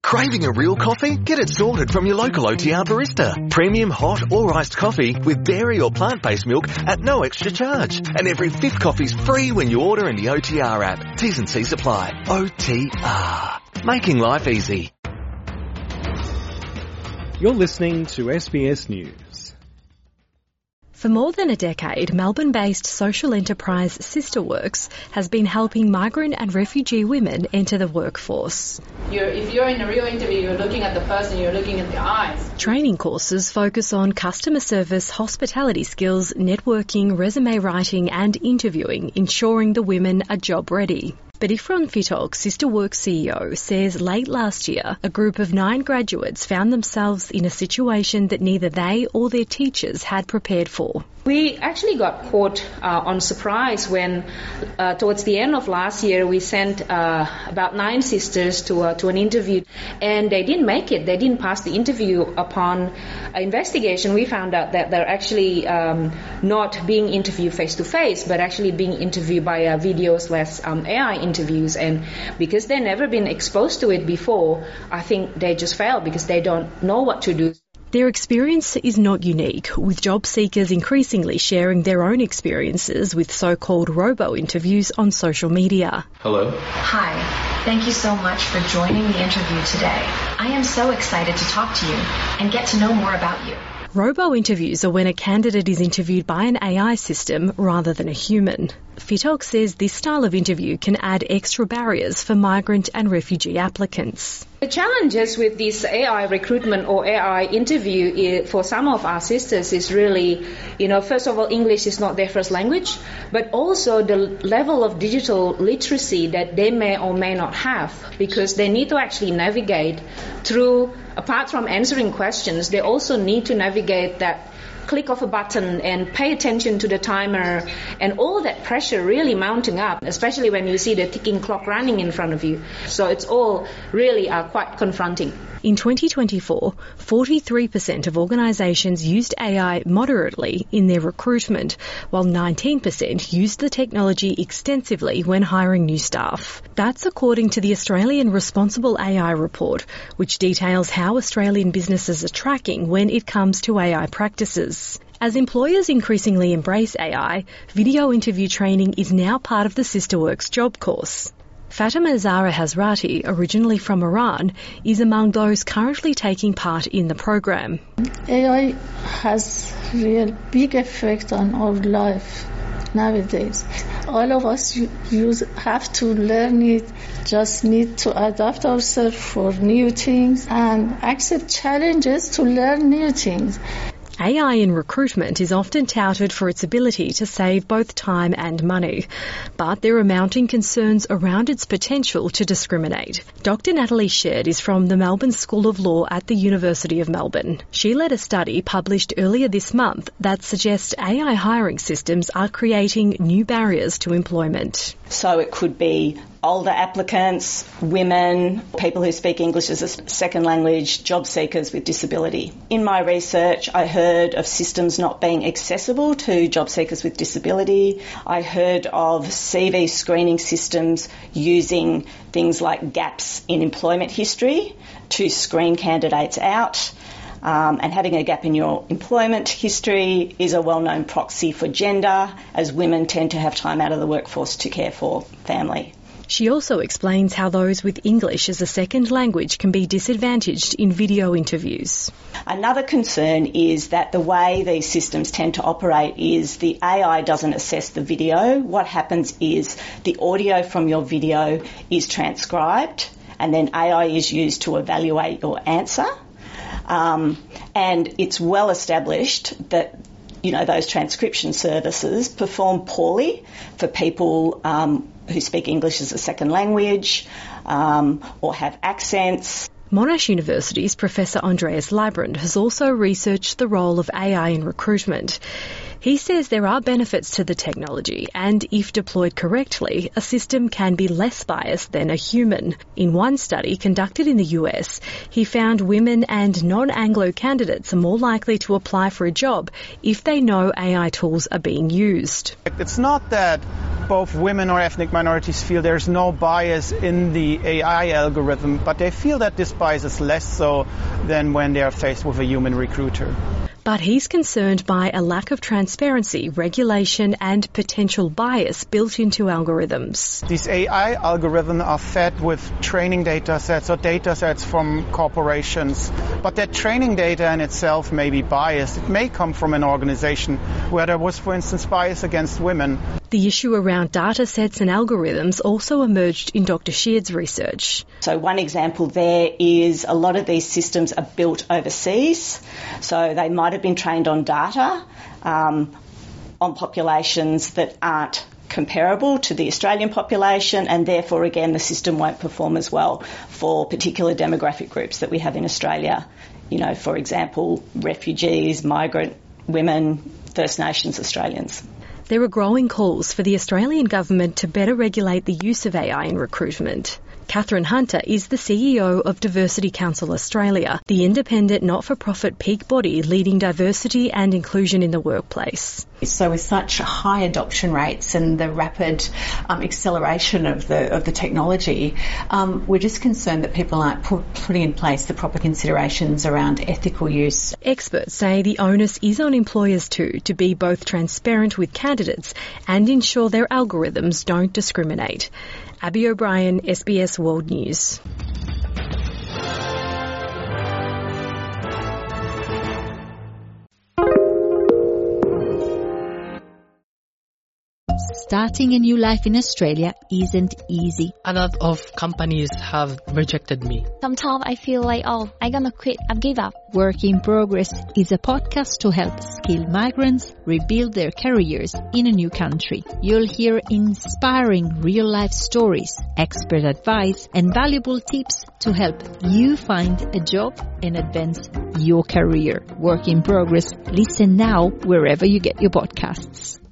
Craving a real coffee? Get it sorted from your local OTR barista. Premium hot or iced coffee with dairy or plant-based milk at no extra charge. And every fifth coffee's free when you order in the OTR app. T's and C's apply. OTR. Making life easy. You're listening to SBS News. For more than a decade, Melbourne-based social enterprise SisterWorks has been helping migrant and refugee women enter the workforce. If you're in a real interview, you're looking at the person, you're looking at the eyes. Training courses focus on customer service, hospitality skills, networking, resume writing and interviewing, ensuring the women are job ready. But Ifron Fitok, SisterWorks CEO, says late last year, a group of 9 graduates found themselves in a situation that neither they or their teachers had prepared for. We actually got caught on surprise when, towards the end of last year, we sent about 9 sisters to an interview, and they didn't make it. They didn't pass the interview. Upon investigation, we found out that they're actually not being interviewed face-to-face, but actually being interviewed by video/AI interviews. And because they've never been exposed to it before, I think they just failed because they don't know what to do. Their experience is not unique, with job seekers increasingly sharing their own experiences with so-called robo-interviews on social media. Hello. Hi. Thank you so much for joining the interview today. I am so excited to talk to you and get to know more about you. Robo-interviews are when a candidate is interviewed by an AI system rather than a human. Fitok says this style of interview can add extra barriers for migrant and refugee applicants. The challenges with this AI recruitment or AI interview for some of our sisters is really, first of all, English is not their first language, but also the level of digital literacy that they may or may not have, because they need to actually navigate through, apart from answering questions, they also need to navigate that click of a button and pay attention to the timer, and all that pressure really mounting up, especially when you see the ticking clock running in front of you. So it's all really quite confronting. In 2024, 43% of organisations used AI moderately in their recruitment, while 19% used the technology extensively when hiring new staff. That's according to the Australian Responsible AI Report, which details how Australian businesses are tracking when it comes to AI practices. As employers increasingly embrace AI, video interview training is now part of the SisterWorks job course. Fatima Zahra Hazrati, originally from Iran, is among those currently taking part in the program. AI has real big effect on our life nowadays. All of us have to learn it, just need to adapt ourselves for new things and accept challenges to learn new things. AI in recruitment is often touted for its ability to save both time and money, but there are mounting concerns around its potential to discriminate. Dr. Natalie Shedd is from the Melbourne School of Law at the University of Melbourne. She led a study published earlier this month that suggests AI hiring systems are creating new barriers to employment. So it could be older applicants, women, people who speak English as a second language, job seekers with disability. In my research, I heard of systems not being accessible to job seekers with disability. I heard of CV screening systems using things like gaps in employment history to screen candidates out. And having a gap in your employment history is a well-known proxy for gender, as women tend to have time out of the workforce to care for family. She also explains how those with English as a second language can be disadvantaged in video interviews. Another concern is that the way these systems tend to operate is the AI doesn't assess the video. What happens is the audio from your video is transcribed, and then AI is used to evaluate your answer. And it's well established that, those transcription services perform poorly for people who speak English as a second language or have accents. Monash University's Professor Andreas Leibrand has also researched the role of AI in recruitment. He says there are benefits to the technology and if deployed correctly, a system can be less biased than a human. In one study conducted in the US, he found women and non-Anglo candidates are more likely to apply for a job if they know AI tools are being used. It's not that both women or ethnic minorities feel there's no bias in the AI algorithm, but they feel that this bias is less so than when they are faced with a human recruiter. But he's concerned by a lack of transparency, regulation and potential bias built into algorithms. These AI algorithms are fed with training data sets or data sets from corporations, but that training data in itself may be biased. It may come from an organization where there was, for instance, bias against women. The issue around data sets and algorithms also emerged in Dr. Sheard's research. So one example there is a lot of these systems are built overseas, so they might have been trained on data on populations that aren't comparable to the Australian population, and therefore again the system won't perform as well for particular demographic groups that we have in Australia. You know, for example, refugees, migrant women, First Nations Australians. There are growing calls for the Australian government to better regulate the use of AI in recruitment. Catherine Hunter is the CEO of Diversity Council Australia, the independent not-for-profit peak body leading diversity and inclusion in the workplace. So with such high adoption rates and the rapid acceleration of the technology, we're just concerned that people aren't putting in place the proper considerations around ethical use. Experts say the onus is on employers too to be both transparent with candidates and ensure their algorithms don't discriminate. Abby O'Brien, SBS World News. Starting a new life in Australia isn't easy. A lot of companies have rejected me. Sometimes I feel like, I'm gonna quit, I've give up. Work in Progress is a podcast to help skilled migrants rebuild their careers in a new country. You'll hear inspiring real-life stories, expert advice, and valuable tips to help you find a job and advance your career. Work in Progress. Listen now wherever you get your podcasts.